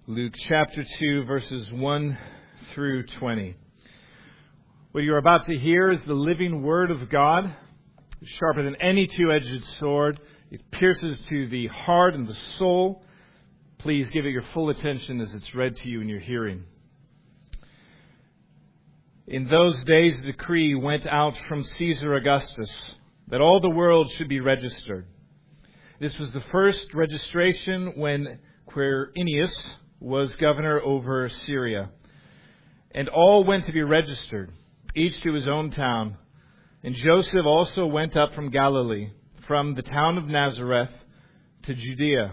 Luke chapter 2, verses 1 through 20. What you're about to hear is the living Word of God, sharper than any two-edged sword. It pierces to the heart and the soul. Please give it your full attention as it's read to you in your hearing. In those days, a decree went out from Caesar Augustus that all the world should be registered. This was the first registration when Quirinius was governor over Syria. And all went to be registered, each to his own town. And Joseph also went up from Galilee, from the town of Nazareth to Judea,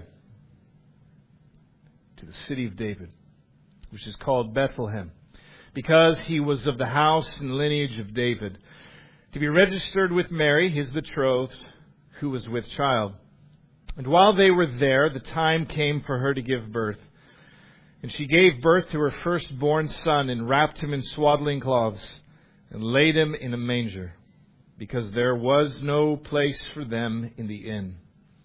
to the city of David, which is called Bethlehem, because he was of the house and lineage of David, to be registered with Mary, his betrothed, who was with child. And while they were there, the time came for her to give birth. And she gave birth to her firstborn son, and wrapped him in swaddling cloths, and laid him in a manger, because there was no place for them in the inn.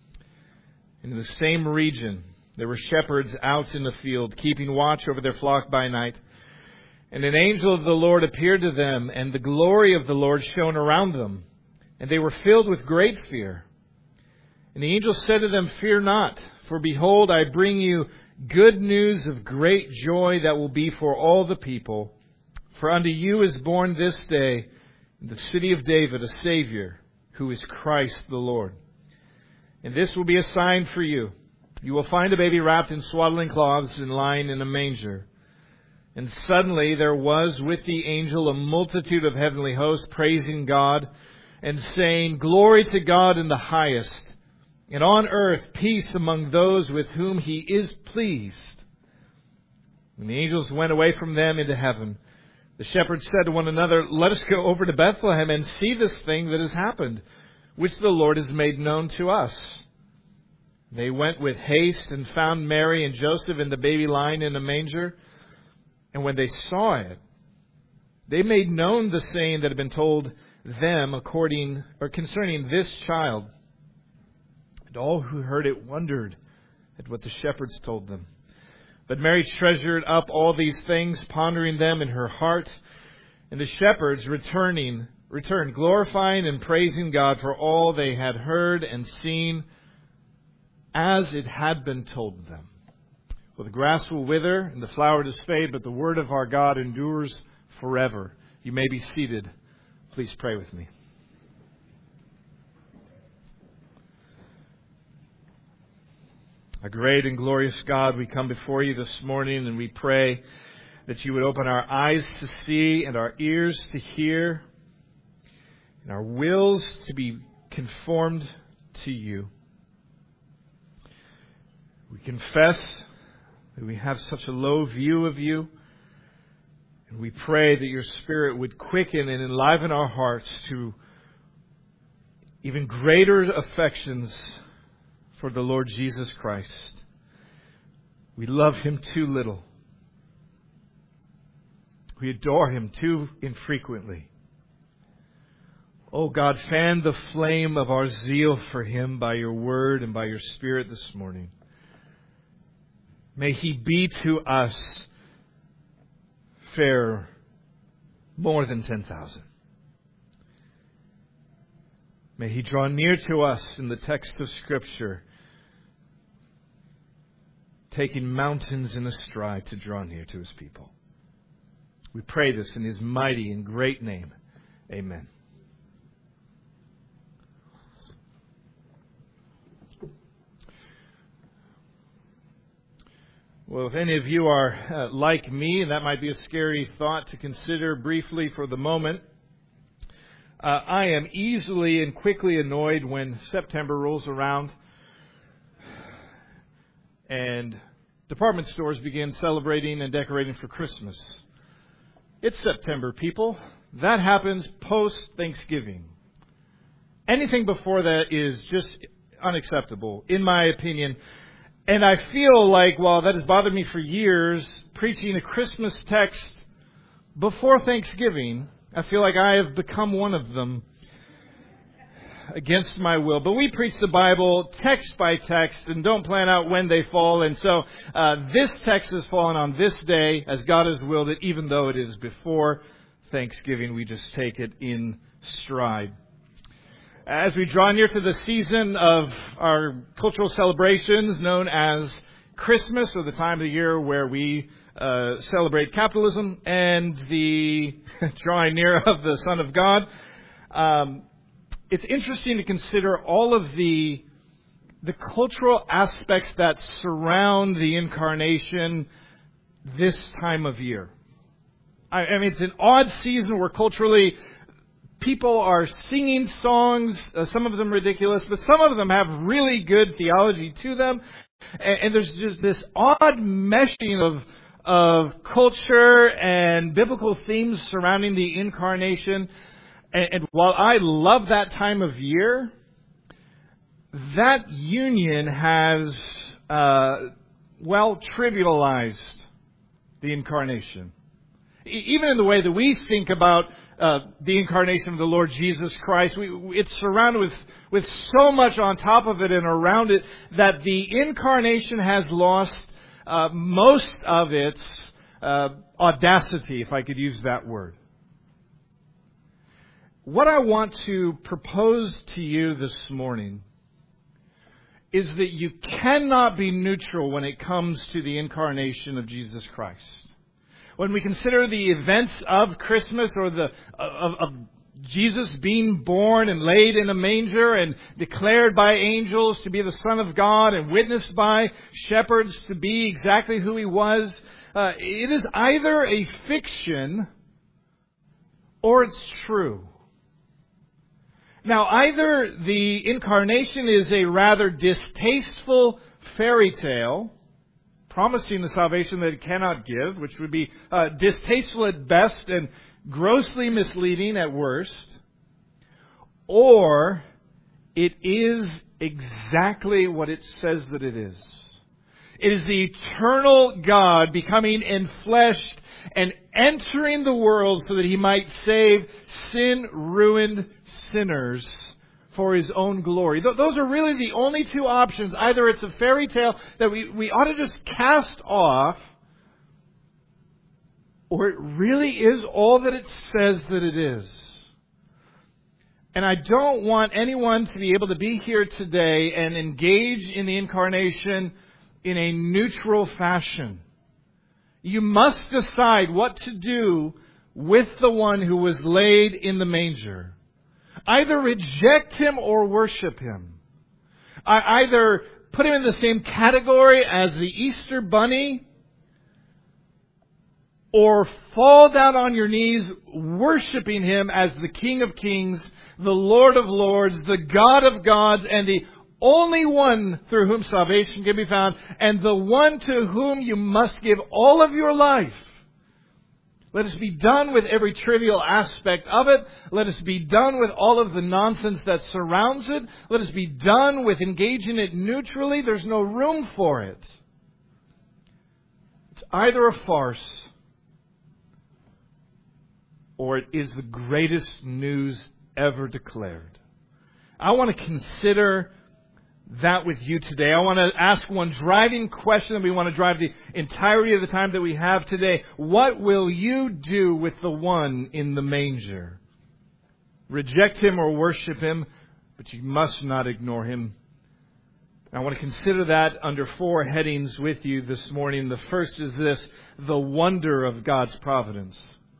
In the same region, there were shepherds out in the field, keeping watch over their flock by night. And an angel of the Lord appeared to them, and the glory of the Lord shone around them. And they were filled with great fear. And the angel said to them, "Fear not, for behold, I bring you good news of great joy that will be for all the people. For unto you is born this day in the city of David a Savior, who is Christ the Lord. And this will be a sign for you. You will find a baby wrapped in swaddling cloths and lying in a manger." And suddenly there was with the angel a multitude of heavenly hosts praising God and saying, "Glory to God in the highest, and on earth peace among those with whom He is pleased." When the angels went away from them into heaven, the shepherds said to one another, "Let us go over to Bethlehem and see this thing that has happened, which the Lord has made known to us." They went with haste and found Mary and Joseph and the baby lying in a manger. And when they saw it, they made known the saying that had been told them concerning this child. And all who heard it wondered at what the shepherds told them. But Mary treasured up all these things, pondering them in her heart. And the shepherds returned, glorifying and praising God for all they had heard and seen, as it had been told them. For the grass will wither and the flower does fade, but the word of our God endures forever. You may be seated. Please pray with me. Our great and glorious God, we come before you this morning and we pray that you would open our eyes to see and our ears to hear and our wills to be conformed to you. We confess that we have such a low view of you, and we pray that your Spirit would quicken and enliven our hearts to even greater affections for the Lord Jesus Christ. We love Him too little. We adore Him too infrequently. Oh God, fan the flame of our zeal for Him by your word and by your Spirit this morning. May He be to us fairer, more than 10,000. May He draw near to us in the text of Scripture, taking mountains in a stride to draw near to His people. We pray this in His mighty and great name. Amen. Well, if any of you are like me, and that might be a scary thought to consider briefly for the moment, I am easily and quickly annoyed when September rolls around and department stores begin celebrating and decorating for Christmas. It's September, people. That happens post-Thanksgiving. Anything before that is just unacceptable, in my opinion. And I feel like, while that has bothered me for years, preaching a Christmas text before Thanksgiving, I feel like I have become one of them. against my will, but we preach the Bible text by text and don't plan out when they fall. And so this text has fallen on this day as God has willed it, even though it is before Thanksgiving. We just take it in stride. As we draw near to the season of our cultural celebrations known as Christmas, or the time of the year where we celebrate capitalism and the drawing near of the Son of God, it's interesting to consider all of the cultural aspects that surround the incarnation this time of year. I mean, it's an odd season where culturally people are singing songs, some of them ridiculous, but some of them have really good theology to them. And there's just this odd meshing of culture and biblical themes surrounding the incarnation. And while I love that time of year, that union has, trivialized the incarnation. Even in the way that we think about the incarnation of the Lord Jesus Christ, it's surrounded with so much on top of it and around it that the incarnation has lost most of its audacity, if I could use that word. What I want to propose to you this morning is that you cannot be neutral when it comes to the incarnation of Jesus Christ. When we consider the events of Christmas, or of Jesus being born and laid in a manger and declared by angels to be the Son of God and witnessed by shepherds to be exactly who He was, it is either a fiction or it's true. Now, either the incarnation is a rather distasteful fairy tale, promising the salvation that it cannot give, which would be distasteful at best and grossly misleading at worst, or it is exactly what it says that it is. It is the eternal God becoming enfleshed and entering the world so that He might save sin-ruined sinners for His own glory. Those are really the only two options. Either it's a fairy tale that we ought to just cast off, or it really is all that it says that it is. And I don't want anyone to be able to be here today and engage in the incarnation in a neutral fashion. You must decide what to do with the one who was laid in the manger. Either reject Him or worship Him. Either put Him in the same category as the Easter bunny, or fall down on your knees worshiping Him as the King of Kings, the Lord of Lords, the God of gods, and the only one through whom salvation can be found, and the one to whom you must give all of your life. Let us be done with every trivial aspect of it. Let us be done with all of the nonsense that surrounds it. Let us be done with engaging it neutrally. There's no room for it. It's either a farce, or it is the greatest news ever declared. I want to consider that with you today. I want to ask one driving question, and we want to drive the entirety of the time that we have today. What will you do with the one in the manger? Reject Him or worship Him, but you must not ignore Him. I want to consider that under 4 headings with you this morning. The first is this: the wonder of God's providence.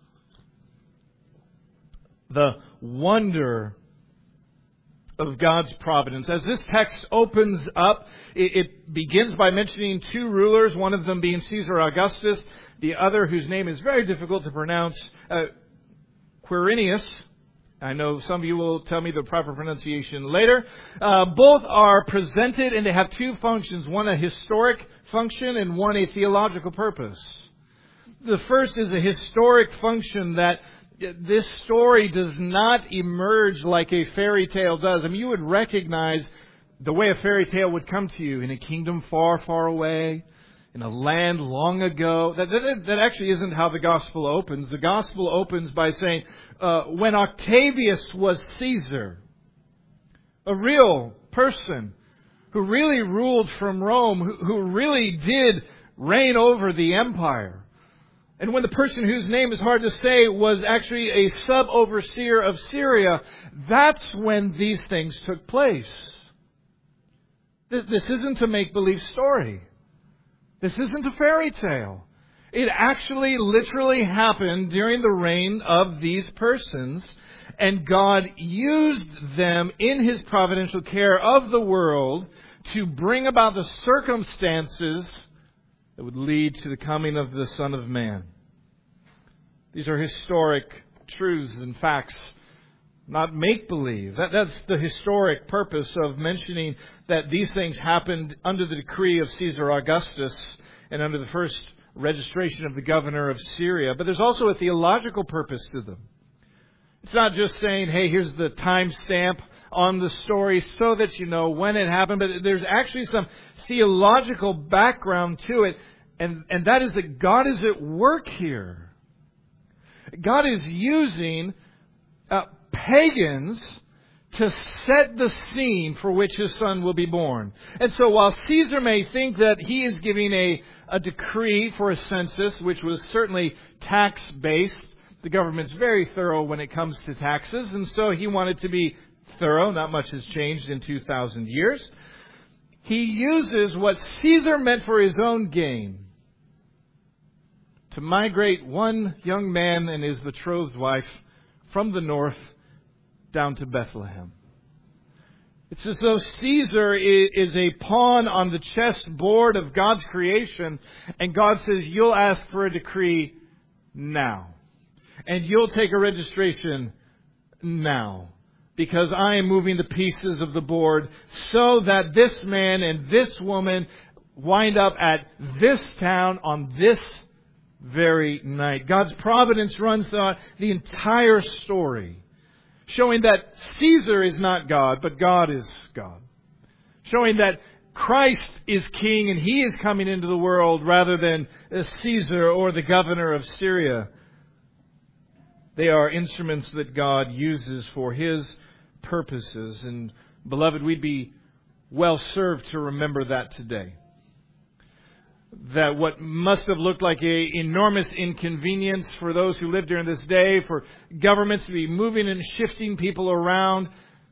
The wonder of God's providence. As this text opens up, it begins by mentioning 2 rulers, one of them being Caesar Augustus, the other, whose name is very difficult to pronounce, Quirinius. I know some of you will tell me the proper pronunciation later. Both are presented, and they have 2 functions, one a historic function and one a theological purpose. The first is a historic function, that this story does not emerge like a fairy tale does. I mean, you would recognize the way a fairy tale would come to you: in a kingdom far, far away, in a land long ago. That actually isn't how the gospel opens. The gospel opens by saying, when Octavius was Caesar, a real person who really ruled from Rome, who really did reign over the empire. And when the person whose name is hard to say was actually a sub-overseer of Syria, that's when these things took place. This isn't a make-believe story. This isn't a fairy tale. It actually literally happened during the reign of these persons, and God used them in His providential care of the world to bring about the circumstances that would lead to the coming of the Son of Man. These are historic truths and facts, not make-believe. That's the historic purpose of mentioning that these things happened under the decree of Caesar Augustus and under the first registration of the governor of Syria. But there's also a theological purpose to them. It's not just saying, hey, here's the time stamp on the story so that you know when it happened, but there's actually some theological background to it, and that is that God is at work here. God is using pagans to set the scene for which His Son will be born. And so while Caesar may think that he is giving a decree for a census, which was certainly tax-based, the government's very thorough when it comes to taxes, and so he wanted to be thorough. Not much has changed in 2,000 years. He uses what Caesar meant for his own gain to migrate one young man and his betrothed wife from the north down to Bethlehem. It's as though Caesar is a pawn on the chessboard of God's creation, and God says, you'll ask for a decree now. And you'll take a registration now. Because I am moving the pieces of the board so that this man and this woman wind up at this town on this very night. God's providence runs throughout the entire story, showing that Caesar is not God, but God is God. Showing that Christ is king and He is coming into the world rather than Caesar or the governor of Syria. They are instruments that God uses for His purposes. And beloved, we'd be well served to remember that today. That what must have looked like an enormous inconvenience for those who lived during this day, for governments to be moving and shifting people around.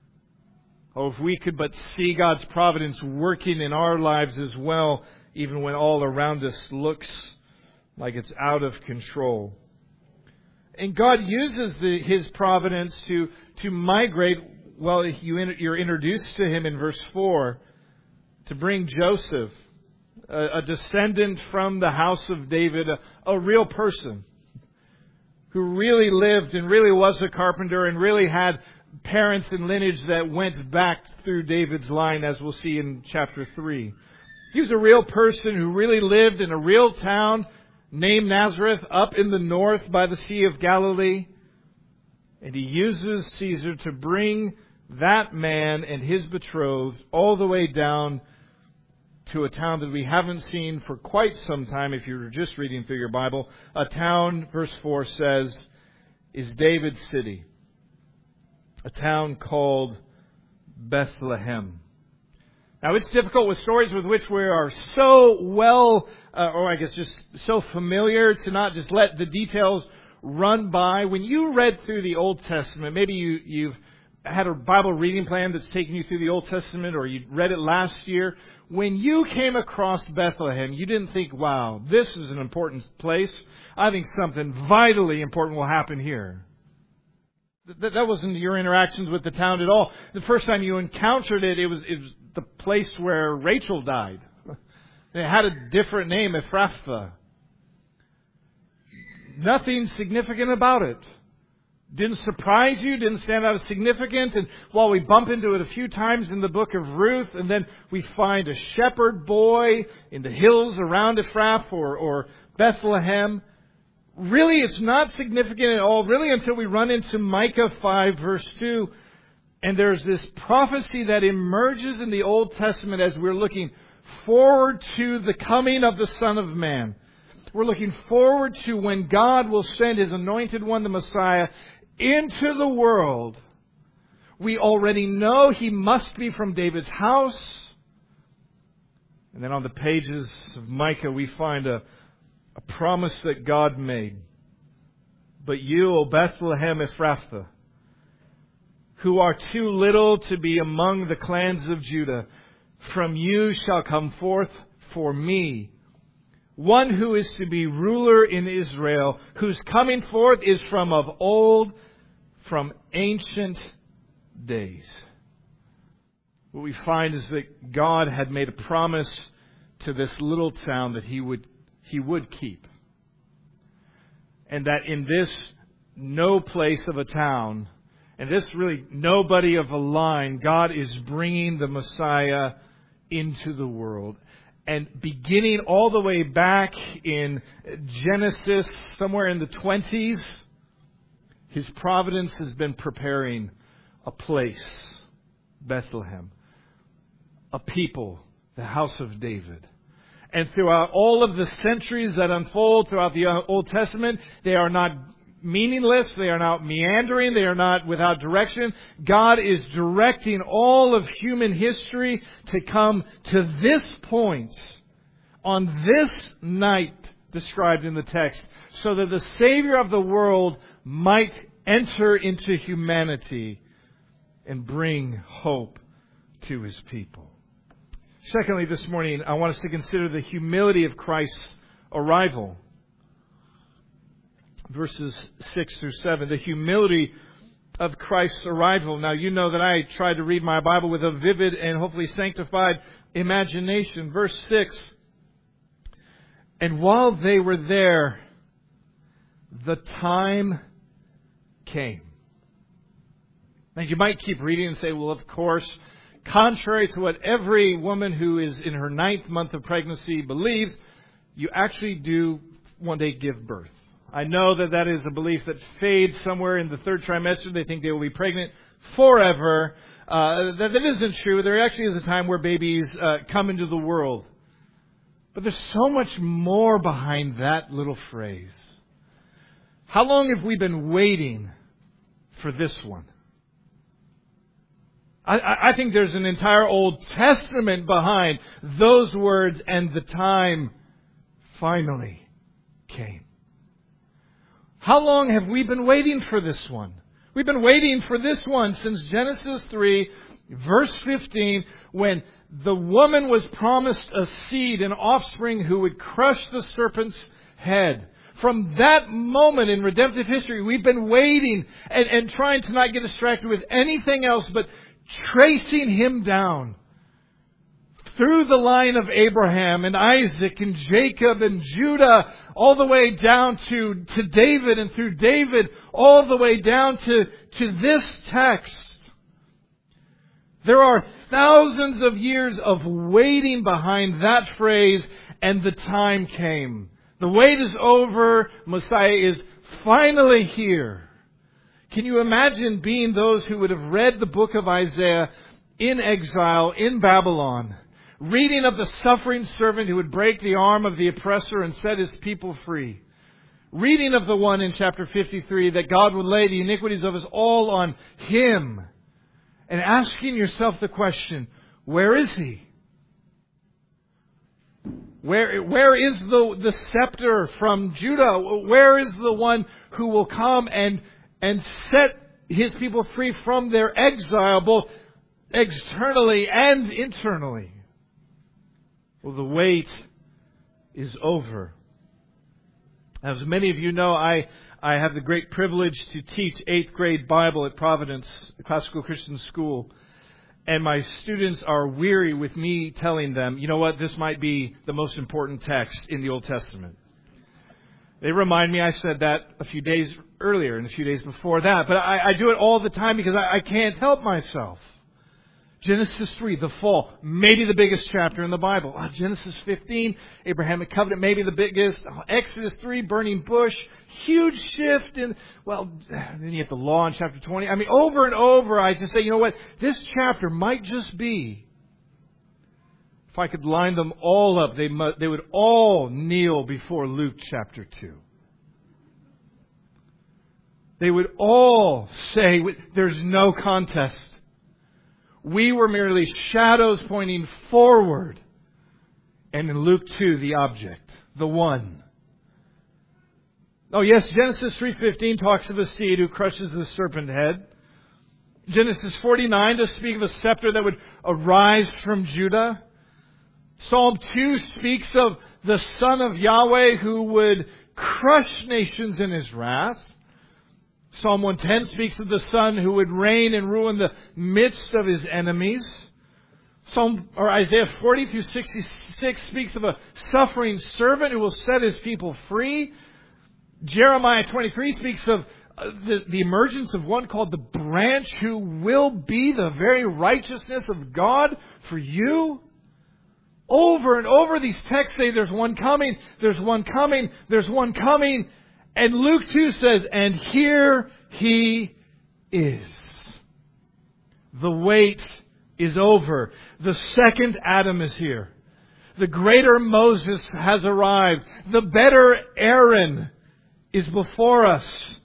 Oh, if we could but see God's providence working in our lives as well, even when all around us looks like it's out of control. And God uses His providence to migrate. Well, you're introduced to Him in verse 4 to bring Joseph, a descendant from the house of David, a real person who really lived and really was a carpenter and really had parents and lineage that went back through David's line, as we'll see in chapter 3. He was a real person who really lived in a real town named Nazareth up in the north by the Sea of Galilee. And He uses Caesar to bring that man and his betrothed all the way down to a town that we haven't seen for quite some time, if you're just reading through your Bible. A town, verse 4 says, is David's city. A town called Bethlehem. Now, it's difficult with stories with which we are so well, or I guess just so familiar, to not just let the details run by. When you read through the Old Testament, maybe you've had a Bible reading plan that's taken you through the Old Testament, or you read it last year. When you came across Bethlehem, you didn't think, wow, this is an important place. I think something vitally important will happen here. That wasn't your interactions with the town at all. The first time you encountered it, it was the place where Rachel died. It had a different name, Ephrathah. Nothing significant about it. Didn't surprise you, didn't stand out as significant. And while we bump into it a few times in the book of Ruth, and then we find a shepherd boy in the hills around Ephrath or Bethlehem, really it's not significant at all, really, until we run into Micah 5 verse 2. And there's this prophecy that emerges in the Old Testament as we're looking forward to the coming of the Son of Man. We're looking forward to when God will send His anointed one, the Messiah, into the world, we already know he must be from David's house. And then on the pages of Micah, we find a promise that God made. But you, O Bethlehem Ephrathah, who are too little to be among the clans of Judah, from you shall come forth for me one who is to be ruler in Israel, whose coming forth is from of old, from ancient days. What we find is that God had made a promise to this little town that He would keep. And that in this no place of a town, and this really nobody of a line, God is bringing the Messiah into the world. And beginning all the way back in Genesis, somewhere in the 20s, His providence has been preparing a place, Bethlehem, a people, the house of David. And throughout all of the centuries that unfold throughout the Old Testament, they are not meaningless, they are not meandering, they are not without direction. God is directing all of human history to come to this point on this night described in the text, so that the Savior of the world might enter into humanity and bring hope to His people. Secondly, this morning, I want us to consider the humility of Christ's arrival. Verses 6 through 7. The humility of Christ's arrival. Now, you know that I try to read my Bible with a vivid and hopefully sanctified imagination. Verse 6. And while they were there, the time came. Now, you might keep reading and say, well, of course, contrary to what every woman who is in her 9th month of pregnancy believes, you actually do one day give birth. I know that is a belief that fades somewhere in the 3rd trimester. They think they will be pregnant forever. That isn't true. There actually is a time where babies come into the world. But there's so much more behind that little phrase. How long have we been waiting for this one? I think there's an entire Old Testament behind those words, and the time finally came. How long have we been waiting for this one? We've been waiting for this one since Genesis 3, verse 15, when the woman was promised a seed, an offspring who would crush the serpent's head. From that moment in redemptive history, we've been waiting and trying to not get distracted with anything else but tracing Him down through the line of Abraham and Isaac and Jacob and Judah, all the way down to David, and through David all the way down to this text. There are thousands of years of waiting behind that phrase, and the time came. The wait is over. Messiah is finally here. Can you imagine being those who would have read the book of Isaiah in exile in Babylon, reading of the suffering servant who would break the arm of the oppressor and set his people free, reading of the one in chapter 53 that God would lay the iniquities of us all on Him, and asking yourself the question, where is He? Where is the scepter from Judah? Where is the one who will come and set His people free from their exile, both externally and internally? Well, the wait is over. As many of you know, I have the great privilege to teach 8th grade Bible at Providence, a classical Christian school. And my students are weary with me telling them, you know what, this might be the most important text in the Old Testament. They remind me I said that a few days earlier and a few days before that. But I do it all the time because I can't help myself. Genesis 3, the fall, maybe the biggest chapter in the Bible. Genesis 15, Abrahamic covenant, maybe the biggest. Exodus 3, burning bush, huge shift in, then you have the law in chapter 20. I mean, over and over, I just say, you know what, this chapter might just be, if I could line them all up, they would all kneel before Luke chapter 2. they would all say, there's no contest. We were merely shadows pointing forward. And in Luke 2, the object, the one. Oh yes, Genesis 3:15 talks of a seed who crushes the serpent head. Genesis 49 does speak of a scepter that would arise from Judah. Psalm 2 speaks of the Son of Yahweh who would crush nations in His wrath. Psalm 110 speaks of the Son who would reign and rule in the midst of His enemies. Isaiah 40 through 66 speaks of a suffering servant who will set His people free. Jeremiah 23 speaks of the emergence of one called the branch who will be the very righteousness of God for you. Over and over these texts say there's one coming, there's one coming, there's one coming. And Luke 2 says, and here He is. The wait is over. The second Adam is here. The greater Moses has arrived. The better Aaron is before us.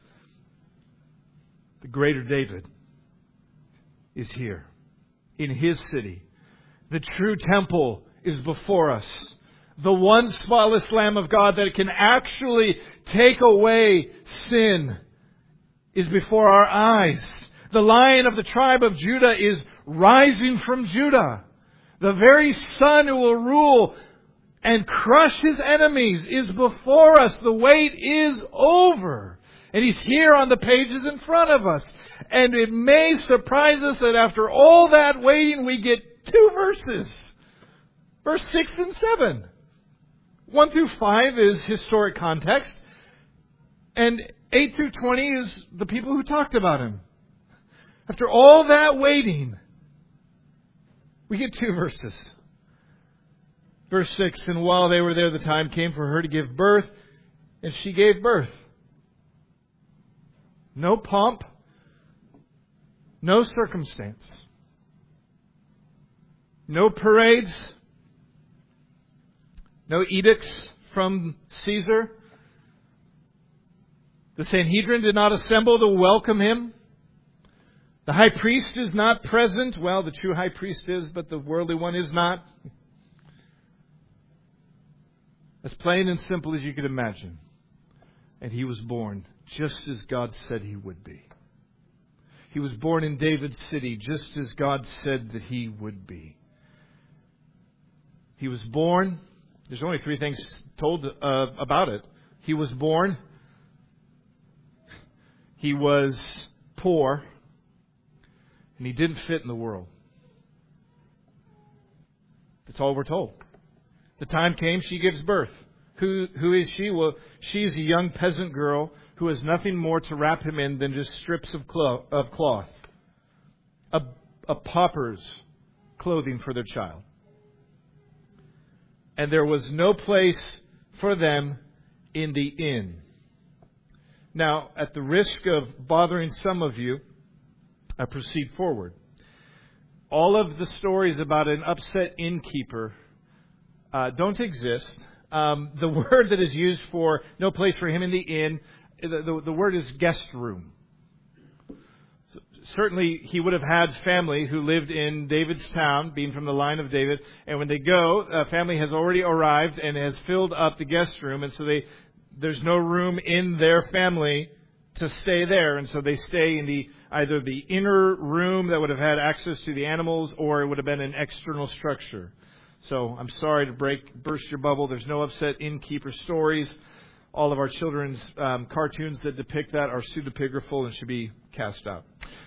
The greater David is here in His city. The true temple is before us. The one spotless Lamb of God that can actually take away sin is before our eyes. The Lion of the tribe of Judah is rising from Judah. The very Son who will rule and crush His enemies is before us. The wait is over. And He's here on the pages in front of us. And it may surprise us that after all that waiting, we get 2 verses. Verse 6 and 7. 1 through 5 is historic context. And 8 through 20 is the people who talked about Him. After all that waiting, we get 2 verses. Verse 6, and while they were there, the time came for her to give birth, and she gave birth. No pomp, no circumstance, no parades, no edicts from Caesar. The Sanhedrin did not assemble to welcome Him. The high priest is not present. Well, the true high priest is, but the worldly one is not. As plain and simple as you could imagine. And He was born just as God said He would be. He was born in David's city just as God said that He would be. He was born. There's only 3 things told about it. He was born. He was poor. And He didn't fit in the world. That's all we're told. The time came, she gives birth. Who is she? Well, she is a young peasant girl who has nothing more to wrap Him in than just strips of cloth. A pauper's clothing for their child. And there was no place for them in the inn. Now, at the risk of bothering some of you, I proceed forward. All of the stories about an upset innkeeper don't exist. The word that is used for no place for him in the inn, the word is guest room. So certainly he would have had family who lived in David's town, being from the line of David. And when they go, family has already arrived and has filled up the guest room. And so there's no room in their family to stay there. And so they stay in either the inner room that would have had access to the animals, or it would have been an external structure. So I'm sorry to burst your bubble. There's no upset innkeeper stories. All of our children's cartoons that depict that are pseudepigraphal and should be cast out.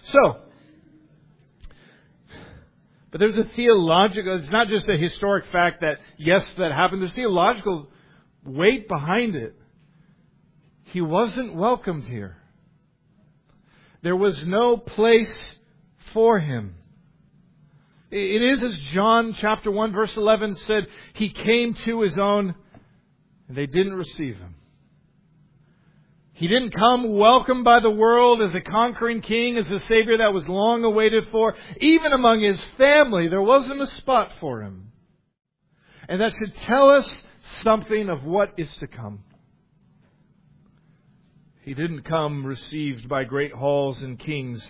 But there's a theological, it's not just a historic fact that, yes, that happened. There's theological weight behind it. He wasn't welcomed here. There was no place for Him. It is as John chapter 1 verse 11 said, He came to His own and they didn't receive Him. He didn't come welcomed by the world as a conquering king, as a Savior that was long awaited for. Even among His family, there wasn't a spot for Him. And that should tell us something of what is to come. He didn't come received by great halls and kings.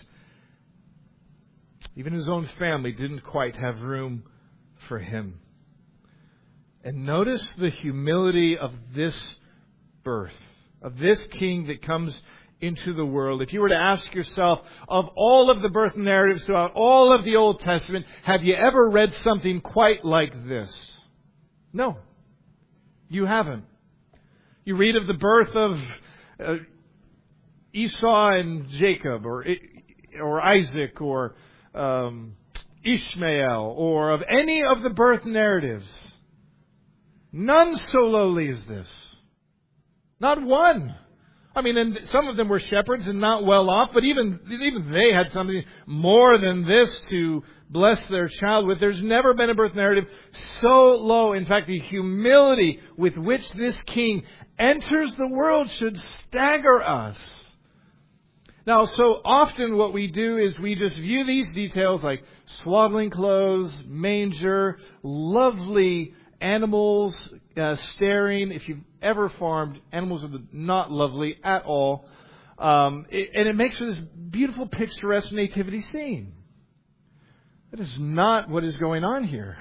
Even his own family didn't quite have room for him. And notice the humility of this birth, of this king that comes into the world. If you were to ask yourself, of all of the birth narratives throughout all of the Old Testament, have you ever read something quite like this? No, you haven't. You read of the birth of Esau and Jacob, or Isaac, or Ishmael, or of any of the birth narratives. None so lowly as this. Not one. I mean, and some of them were shepherds and not well off, but even they had something more than this to bless their child with. There's never been a birth narrative so low. In fact, the humility with which this king enters the world should stagger us. Now, so often what we do is we just view these details like swaddling clothes, manger, lovely animals staring. If you've ever farmed, animals are not lovely at all. And it makes for this beautiful, picturesque nativity scene. That is not what is going on here.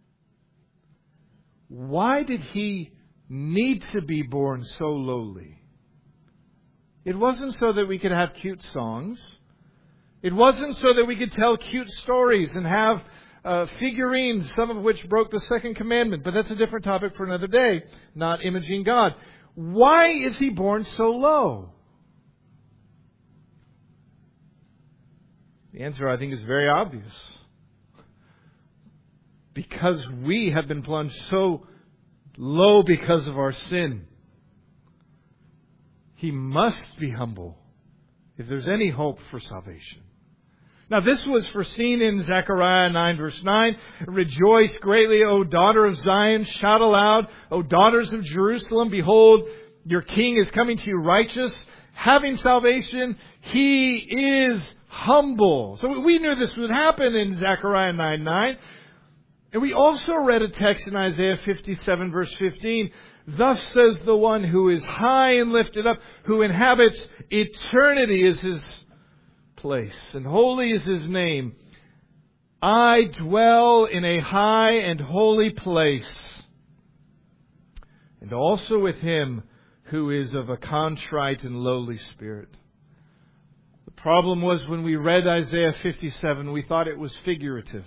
Why did he need to be born so lowly? It wasn't so that we could have cute songs. It wasn't so that we could tell cute stories and have figurines, some of which broke the second commandment. But that's a different topic for another day, not imaging God. Why is he born so low? The answer, I think, is very obvious. Because we have been plunged so low because of our sin. He must be humble if there's any hope for salvation. Now, this was foreseen in Zechariah 9, verse 9. Rejoice greatly, O daughter of Zion. Shout aloud, O daughters of Jerusalem. Behold, your king is coming to you righteous, having salvation. He is humble. So we knew this would happen in Zechariah 9:9. And we also read a text in Isaiah 57, verse 15. Thus says the one who is high and lifted up, who inhabits eternity is his place, and holy is his name. I dwell in a high and holy place, and also with him who is of a contrite and lowly spirit. The problem was when we read Isaiah 57, we thought it was figurative.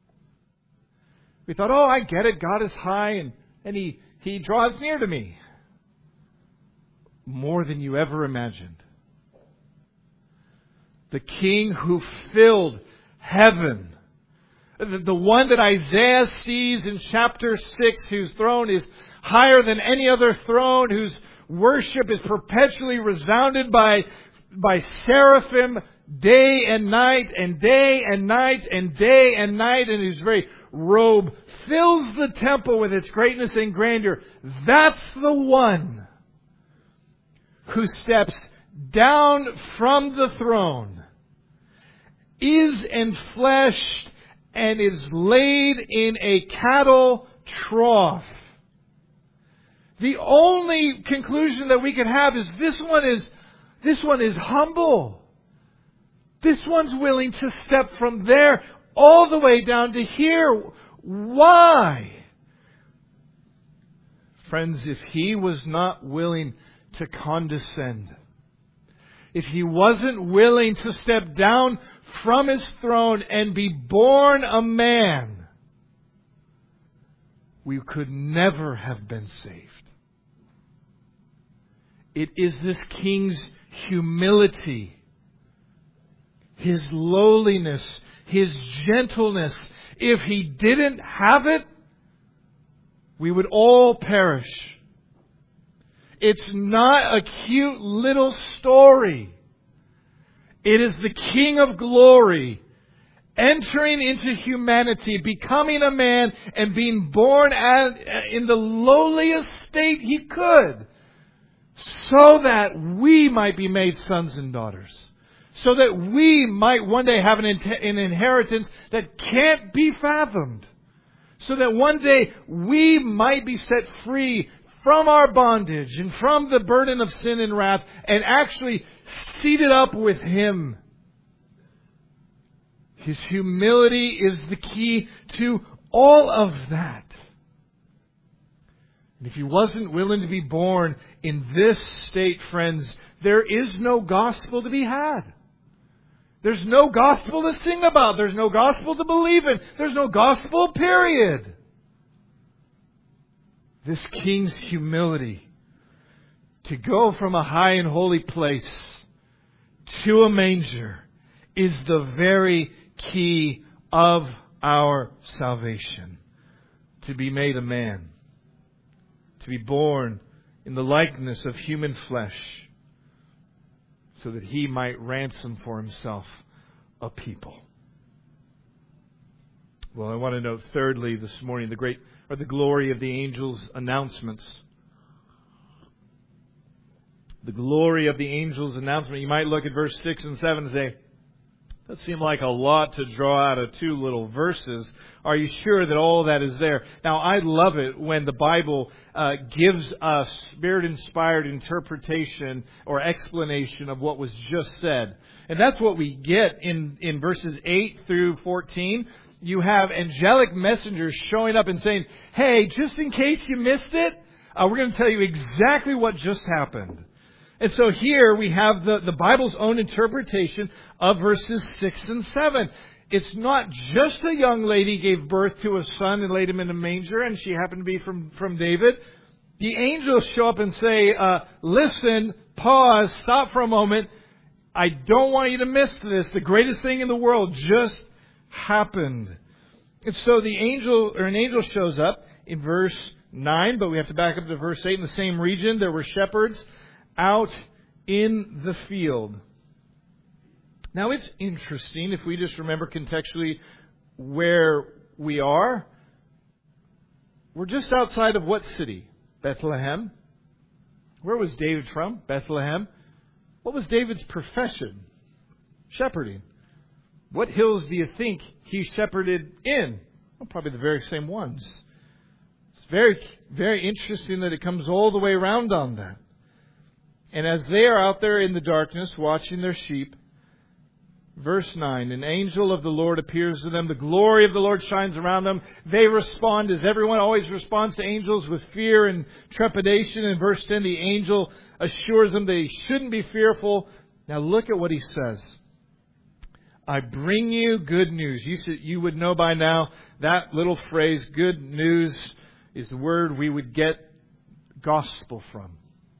We thought, oh, I get it, God is high and He draws near to me. More than you ever imagined. The King who filled heaven. The one that Isaiah sees in chapter 6, whose throne is higher than any other throne, whose worship is perpetually resounded by seraphim day and night and day and night and day and night, and whose very robe fills the temple with its greatness and grandeur. That's the one who steps down from the throne, is enfleshed, and is laid in a cattle trough. The only conclusion that we can have is this one is humble. This one's willing to step from there all the way down to here. Why? Friends, if he was not willing to condescend, if he wasn't willing to step down from his throne and be born a man, we could never have been saved. It is this King's humility, His lowliness, His gentleness. If He didn't have it, we would all perish. It's not a cute little story. It is the King of glory entering into humanity, becoming a man and being born in the lowliest state He could, so that we might be made sons and daughters. So that we might one day have an inheritance that can't be fathomed. So that one day we might be set free from our bondage and from the burden of sin and wrath and actually seated up with Him. His humility is the key to all of that. And if He wasn't willing to be born in this state, friends, there is no gospel to be had. There's no gospel to sing about. There's no gospel to believe in. There's no gospel, period. This King's humility to go from a high and holy place to a manger is the very key of our salvation. To be made a man. To be born in the likeness of human flesh, so that He might ransom for Himself a people. Well, I want to note thirdly this morning the glory of the angels' announcements. The glory of the angels' announcement. You might look at verse 6 and 7 and say, that seemed like a lot to draw out of two little verses. Are you sure that all that is there? Now, I love it when the Bible gives us Spirit-inspired interpretation or explanation of what was just said. And that's what we get in verses 8 through 14. You have angelic messengers showing up and saying, hey, just in case you missed it, we're going to tell you exactly what just happened. And so here we have the Bible's own interpretation of verses 6 and 7. It's not just a young lady gave birth to a son and laid him in a manger, and she happened to be from David. The angels show up and say, listen, pause, stop for a moment. I don't want you to miss this. The greatest thing in the world just happened. And so an angel shows up in verse 9, but we have to back up to verse 8. In the same region, there were shepherds out in the field. Now it's interesting if we just remember contextually where we are. We're just outside of what city? Bethlehem. Where was David from? Bethlehem. What was David's profession? Shepherding. What hills do you think he shepherded in? Well, probably the very same ones. It's very, very interesting that it comes all the way around on that. And as they are out there in the darkness watching their sheep, verse 9, an angel of the Lord appears to them. The glory of the Lord shines around them. They respond as everyone always responds to angels, with fear and trepidation. In verse 10, the angel assures them they shouldn't be fearful. Now look at what he says. I bring you good news. You would know by now that little phrase, good news, is the word we would get gospel from.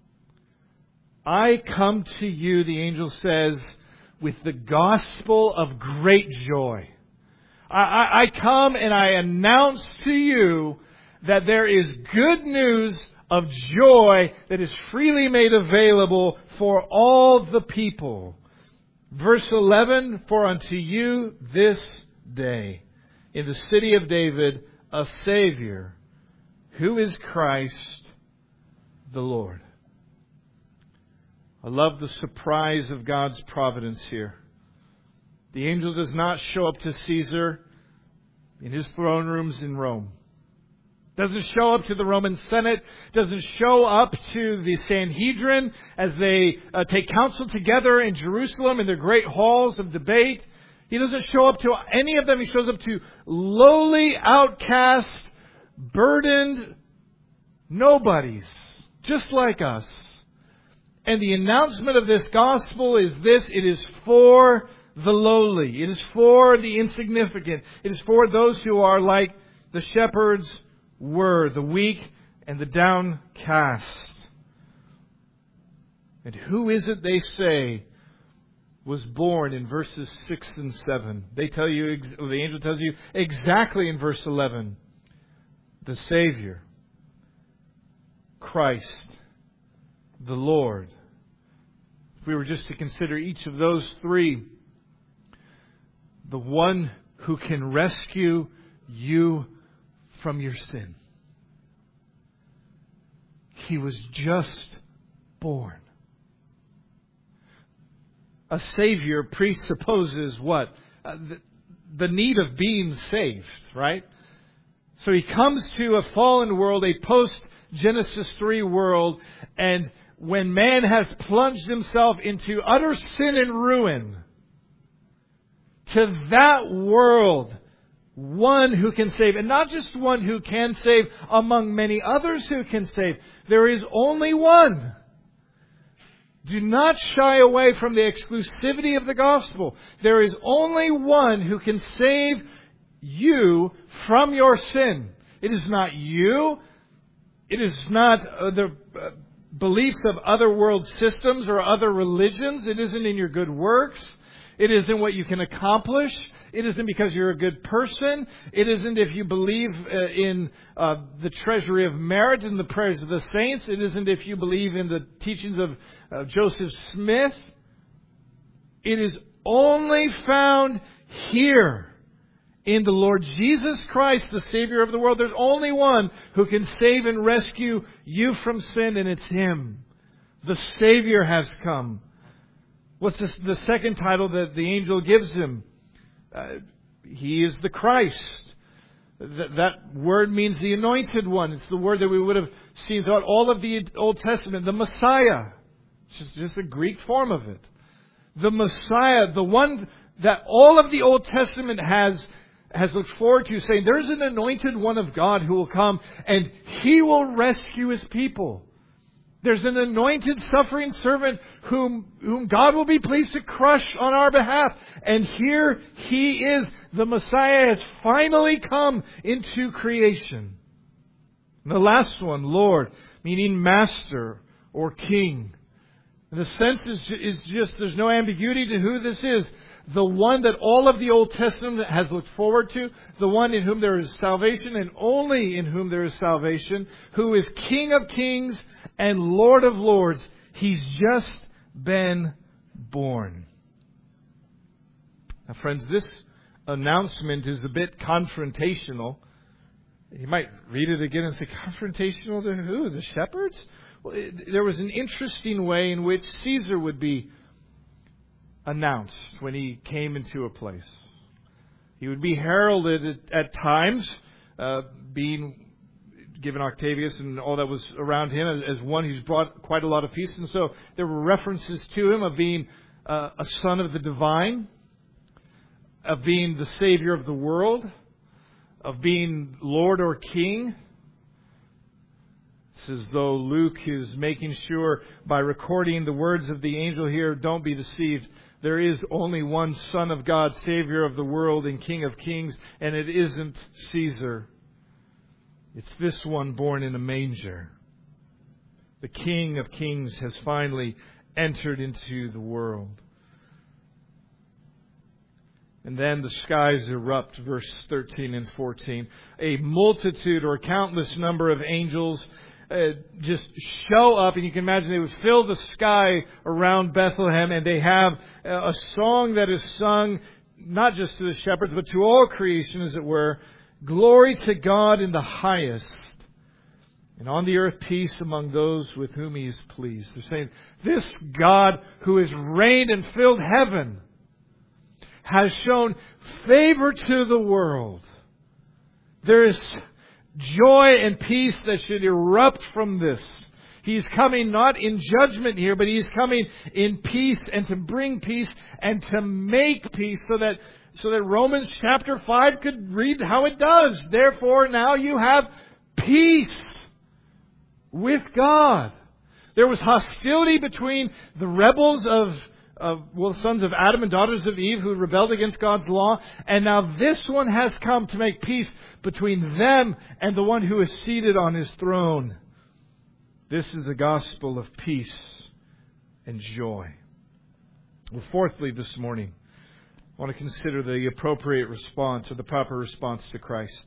I come to you, the angel says, with the gospel of great joy. I come and I announce to you that there is good news of joy that is freely made available for all the people. Verse 11, for unto you this day in the city of David a Savior, who is Christ the Lord. I love the surprise of God's providence here. The angel does not show up to Caesar in his throne rooms in Rome. Doesn't show up to the Roman Senate. Doesn't show up to the Sanhedrin as they take counsel together in Jerusalem in their great halls of debate. He doesn't show up to any of them. He shows up to lowly, outcast, burdened nobodies, just like us. And the announcement of this gospel is this: it is for the lowly. It is for the insignificant. It is for those who are like the shepherds were, the weak and the downcast. And who is it they say was born in verses 6 and 7? They tell you, the angel tells you exactly in verse 11. The Savior, Christ, the Lord. If we were just to consider each of those three, the one who can rescue you from your sin. He was just born. A Savior presupposes what? The need of being saved, right? So He comes to a fallen world, a post Genesis 3 world, and when man has plunged himself into utter sin and ruin, to that world, one who can save, and not just one who can save among many others who can save. There is only one. Do not shy away from the exclusivity of the gospel. There is only one who can save you from your sin. It is not you. It is not the beliefs of other world systems or other religions. It isn't in your good works. It isn't what you can accomplish. It isn't because you're a good person. It isn't if you believe in the treasury of merit and the prayers of the saints. It isn't if you believe in the teachings of Joseph Smith. It is only found here in the Lord Jesus Christ, the Savior of the world. There's only one who can save and rescue you from sin, and it's Him. The Savior has come. What's the second title that the angel gives Him? He is the Christ. That word means the Anointed One. It's the word that we would have seen throughout all of the Old Testament. The Messiah. It's just a Greek form of it. The Messiah, the one that all of the Old Testament has looked forward to, saying there's an anointed one of God who will come and He will rescue His people. There's an anointed suffering servant whom God will be pleased to crush on our behalf. And here He is. The Messiah has finally come into creation. And the last one, Lord, meaning Master or King. And the sense is just, there's no ambiguity to who this is. The one that all of the Old Testament has looked forward to, the one in whom there is salvation and only in whom there is salvation, who is King of Kings and Lord of Lords. He's just been born. Now, friends, this announcement is a bit confrontational. You might read it again and say, confrontational to who? The shepherds? Well, there was an interesting way in which Caesar would be announced when he came into a place. He would be heralded at times, being given Octavius and all that was around him as one who's brought quite a lot of peace. And so there were references to him of being a son of the divine, of being the Savior of the world, of being Lord or King. It's as though Luke is making sure by recording the words of the angel here, don't be deceived. There is only one Son of God, Savior of the world and King of Kings, and it isn't Caesar. It's this one born in a manger. The King of Kings has finally entered into the world. And then the skies erupt, verse 13 and 14. A multitude or countless number of angels just show up, and you can imagine they would fill the sky around Bethlehem, and they have a song that is sung not just to the shepherds, but to all creation, as it were. Glory to God in the highest, and on the earth peace among those with whom He is pleased. They're saying, this God who has reigned and filled heaven has shown favor to the world. There is joy and peace that should erupt from this. He's coming not in judgment here, but He's coming in peace and to bring peace and to make peace so that Romans chapter 5 could read how it does. Therefore, now you have peace with God. There was hostility between the rebels of sons of Adam and daughters of Eve who rebelled against God's law. And now this one has come to make peace between them and the one who is seated on His throne. This is a gospel of peace and joy. Well, fourthly, this morning, I want to consider the appropriate response or the proper response to Christ.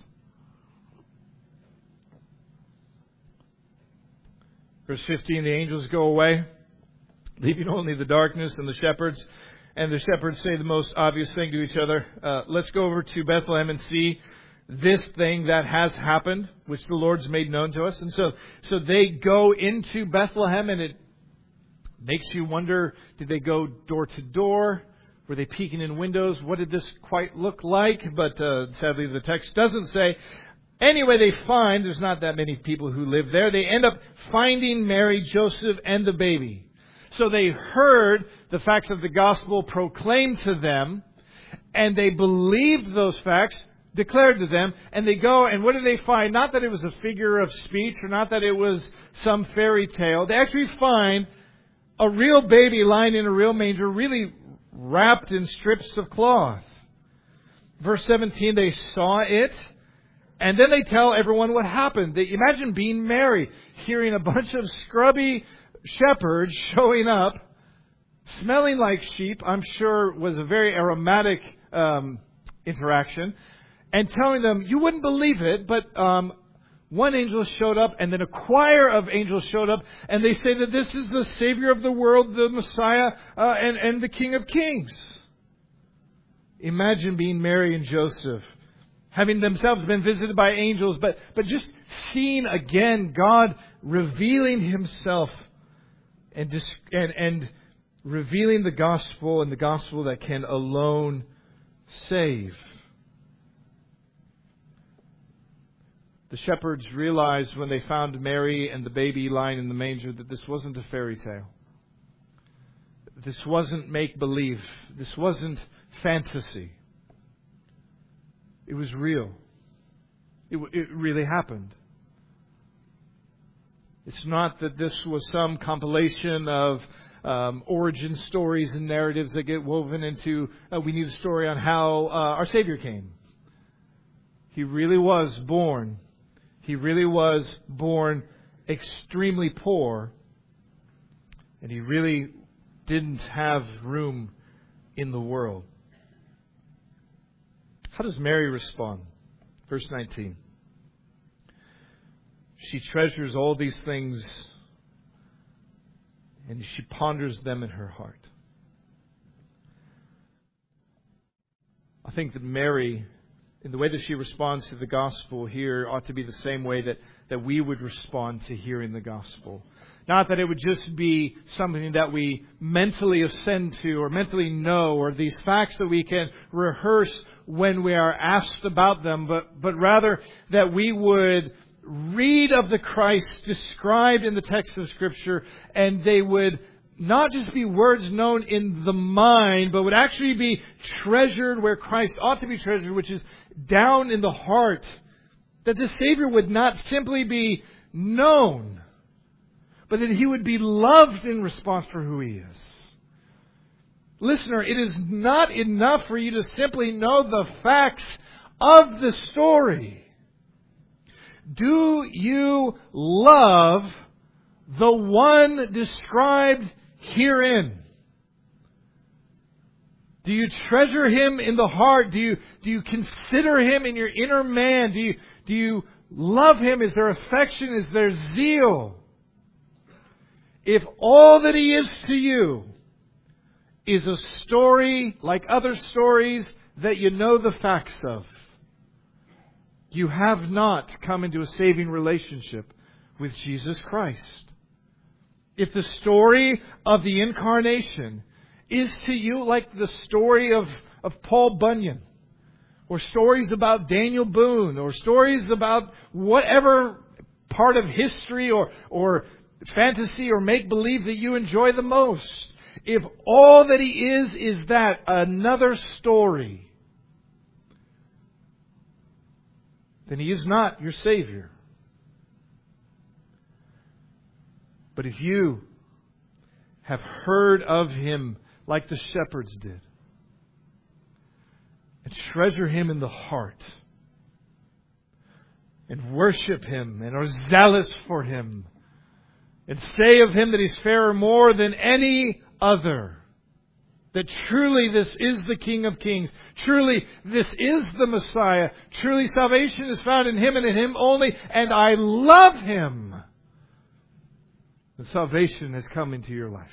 Verse 15, the angels go away, leaving only the darkness and the shepherds. And the shepherds say the most obvious thing to each other. Let's go over to Bethlehem and see this thing that has happened, which the Lord's made known to us. And so they go into Bethlehem, and it makes you wonder, did they go door to door? Were they peeking in windows? What did this quite look like? But sadly, the text doesn't say. Anyway, they find, there's not that many people who live there, they end up finding Mary, Joseph, and the baby. So they heard the facts of the gospel proclaimed to them, and they believed those facts declared to them, and they go, and what do they find? Not that it was a figure of speech, or not that it was some fairy tale. They actually find a real baby lying in a real manger, really wrapped in strips of cloth. Verse 17, they saw it, and then they tell everyone what happened. They imagine being Mary, hearing a bunch of scrubby shepherds showing up, smelling like sheep. I'm sure was a very aromatic interaction, and telling them, you wouldn't believe it, but one angel showed up, and then a choir of angels showed up, and they say that this is the Savior of the world, the Messiah, and the King of Kings. Imagine being Mary and Joseph, having themselves been visited by angels, but just seeing again God revealing Himself and revealing the gospel, and the gospel that can alone save. The shepherds realized when they found Mary and the baby lying in the manger that this wasn't a fairy tale. This wasn't make-believe. This wasn't fantasy. It was real. It really happened. It's not that this was some compilation of origin stories and narratives that get woven into, we need a story on how our Savior came. He really was born. He really was born extremely poor. And He really didn't have room in the world. How does Mary respond? Verse 19. She treasures all these things, and she ponders them in her heart. I think that Mary, in the way that she responds to the gospel here, ought to be the same way that we would respond to hearing the gospel. Not that it would just be something that we mentally ascend to or mentally know, or these facts that we can rehearse when we are asked about them, but rather that we would read of the Christ described in the text of Scripture, and they would not just be words known in the mind, but would actually be treasured where Christ ought to be treasured, which is down in the heart. That the Savior would not simply be known, but that He would be loved in response for who He is. Listener, it is not enough for you to simply know the facts of the story. Do you love the one described herein? Do you treasure Him in the heart? Do you consider Him in your inner man? Do you love Him? Is there affection? Is there zeal? If all that He is to you is a story like other stories that you know the facts of, you have not come into a saving relationship with Jesus Christ. If the story of the Incarnation is to you like the story of Paul Bunyan, or stories about Daniel Boone, or stories about whatever part of history or fantasy or make-believe that you enjoy the most, if all that He is that, another story, then He is not your Savior. But if you have heard of Him like the shepherds did, and treasure Him in the heart, and worship Him, and are zealous for Him, and say of Him that He's fairer more than any other, that truly this is the King of Kings, truly this is the Messiah, truly salvation is found in Him and in Him only, and I love Him, then salvation has come into your life.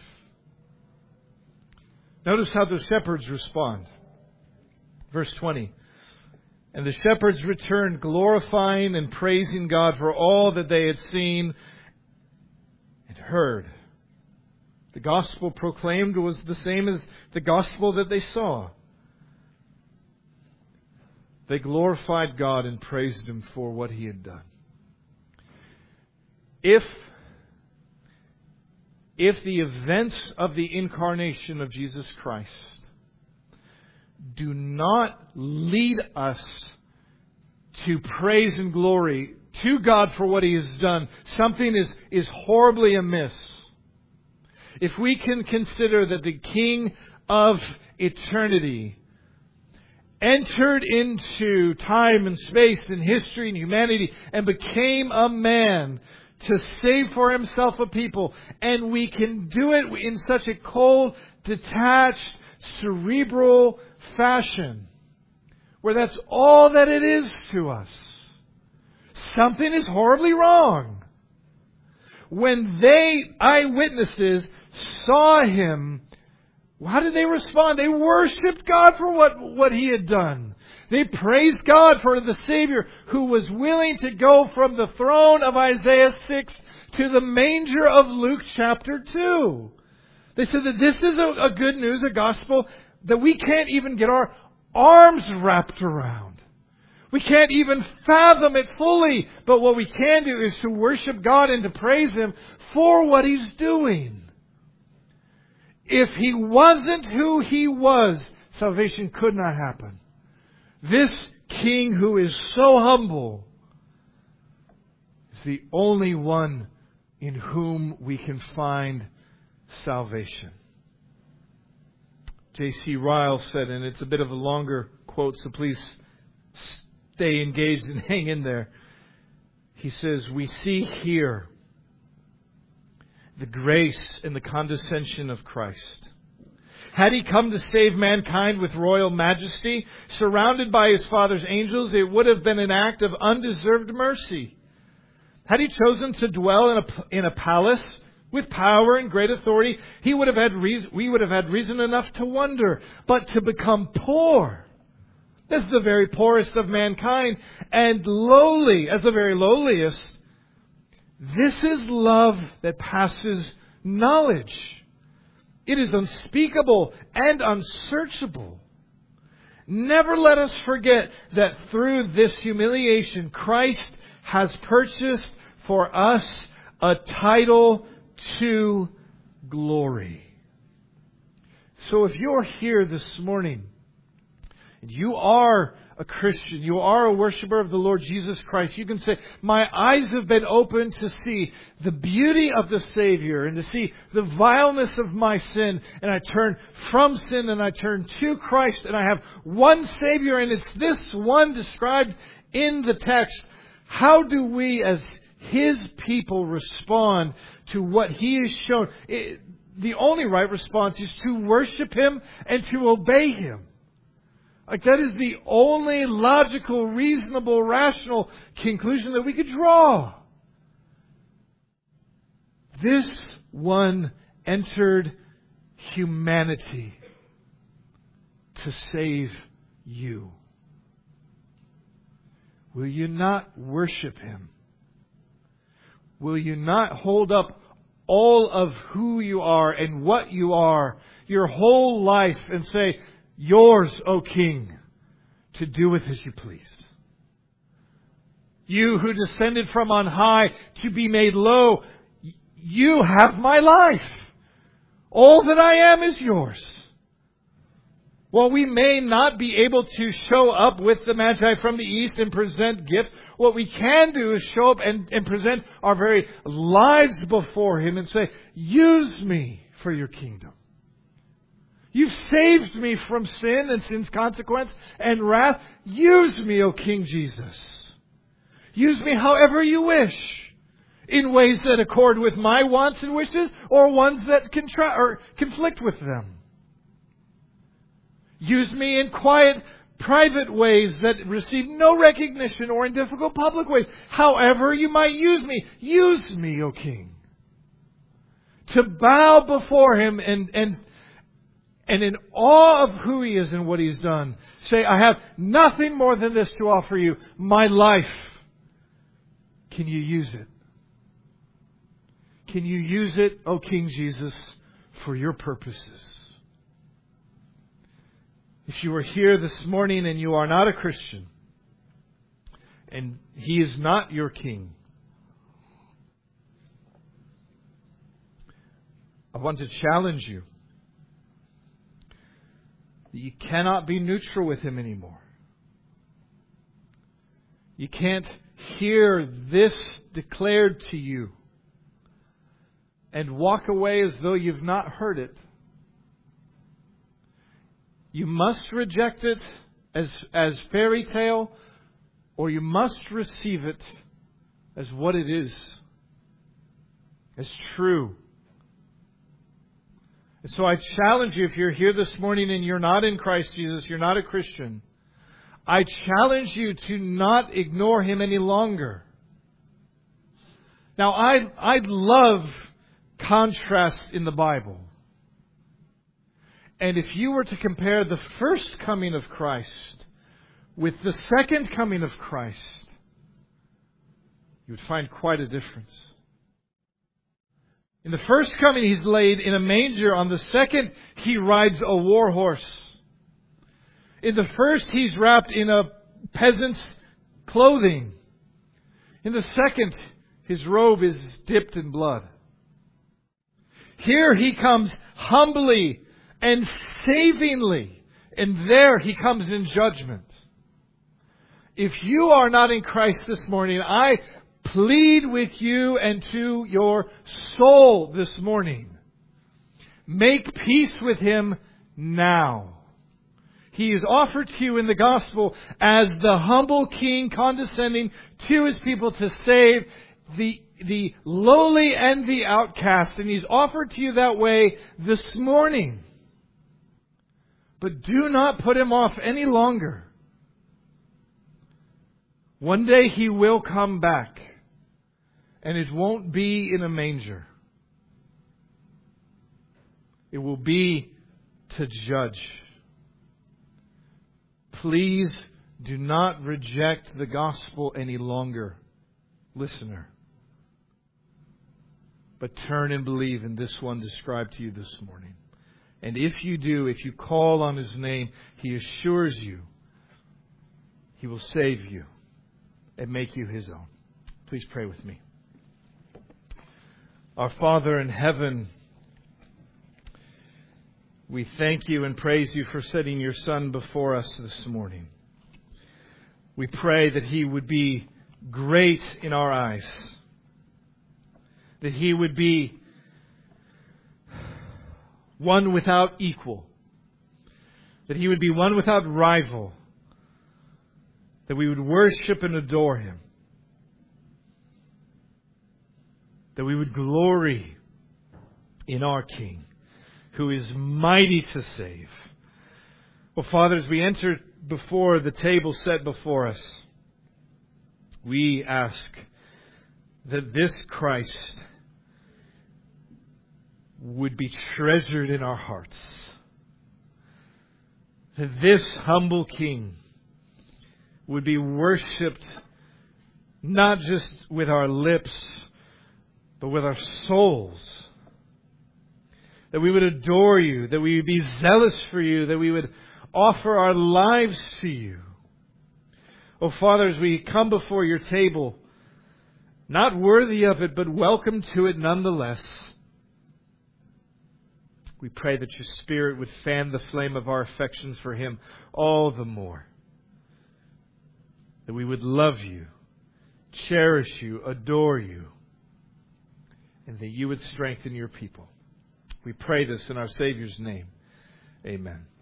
Notice how the shepherds respond. Verse 20. And the shepherds returned, glorifying and praising God for all that they had seen and heard. The gospel proclaimed was the same as the gospel that they saw. They glorified God and praised Him for what He had done. If the events of the incarnation of Jesus Christ do not lead us to praise and glory to God for what He has done, something is horribly amiss. If we can consider that the King of eternity entered into time and space and history and humanity and became a man to save for Himself a people, and we can do it in such a cold, detached, cerebral fashion, where that's all that it is to us, something is horribly wrong. When eyewitnesses saw Him, how did they respond? They worshipped God for what He had done. They praised God for the Savior who was willing to go from the throne of Isaiah 6 to the manger of Luke chapter 2. They said that this is a good news, a gospel that we can't even get our arms wrapped around. We can't even fathom it fully. But what we can do is to worship God and to praise Him for what He's doing. If He wasn't who He was, salvation could not happen. This King who is so humble is the only one in whom we can find salvation. J.C. Ryle said, and it's a bit of a longer quote, so please stay engaged and hang in there. He says, "We see here the grace and the condescension of Christ. Had He come to save mankind with royal majesty, surrounded by His Father's angels, it would have been an act of undeserved mercy. Had He chosen to dwell in a palace with power and great authority, we would have had reason enough to wonder. But to become poor, as the very poorest of mankind, and lowly, as the very lowliest, this is love that passes knowledge. It is unspeakable and unsearchable. Never let us forget that through this humiliation, Christ has purchased for us a title to glory." So if you're here this morning, and you are a Christian, you are a worshiper of the Lord Jesus Christ, you can say, my eyes have been opened to see the beauty of the Savior and to see the vileness of my sin, and I turn from sin and I turn to Christ, and I have one Savior, and it's this one described in the text. How do we as His people respond to what He has shown? The only right response is to worship Him and to obey Him. Like, that is the only logical, reasonable, rational conclusion that we could draw. This one entered humanity to save you. Will you not worship Him? Will you not hold up all of who you are and what you are, your whole life, and say, "Yours, O King, to do with as you please. You who descended from on high to be made low, you have my life. All that I am is yours." While we may not be able to show up with the Magi from the East and present gifts, what we can do is show up and present our very lives before Him and say, "Use me for your kingdom. You've saved me from sin and sin's consequence and wrath. Use me, O King Jesus. Use me however you wish, in ways that accord with my wants and wishes or ones that conflict with them. Use me in quiet, private ways that receive no recognition or in difficult public ways. However you might use me, O King." To bow before Him and in awe of who He is and what He's done, say, "I have nothing more than this to offer you, my life. Can you use it? Can you use it, O King Jesus, for your purposes?" If you are here this morning and you are not a Christian, and He is not your king. I want to challenge you that you cannot be neutral with Him anymore. You can't hear this declared to you and walk away as though you've not heard it. You must reject it as fairy tale, or you must receive it as what it is, as true. And so I challenge you, if you're here this morning and you're not in Christ Jesus, you're not a Christian, I challenge you to not ignore Him any longer. Now, I love contrasts in the Bible. And if you were to compare the first coming of Christ with the second coming of Christ, you would find quite a difference. In the first coming, He's laid in a manger. On the second, He rides a war horse. In the first, He's wrapped in a peasant's clothing. In the second, His robe is dipped in blood. Here He comes humbly and savingly. And there He comes in judgment. If you are not in Christ this morning, I plead with you and to your soul this morning. Make peace with Him now. He is offered to you in the gospel as the humble king condescending to His people to save the lowly and the outcast. And He's offered to you that way this morning. But do not put Him off any longer. One day He will come back. And it won't be in a manger. It will be to judge. Please do not reject the gospel any longer, listener. But turn and believe in this one described to you this morning. And if you do, if you call on His name, He assures you He will save you and make you His own. Please pray with me. Our Father in heaven, we thank You and praise You for setting Your Son before us this morning. We pray that He would be great in our eyes. That He would be one without equal. That He would be one without rival. That we would worship and adore Him. That we would glory in our King, who is mighty to save. Well, Father, as we enter before the table set before us, we ask that this Christ would be treasured in our hearts. That this humble King would be worshipped not just with our lips, but with our souls. That we would adore You, that we would be zealous for You, that we would offer our lives to You. Oh, Father, as we come before Your table, not worthy of it, but welcome to it nonetheless, we pray that Your Spirit would fan the flame of our affections for Him all the more. That we would love You, cherish You, adore You, and that You would strengthen Your people. We pray this in our Savior's name. Amen.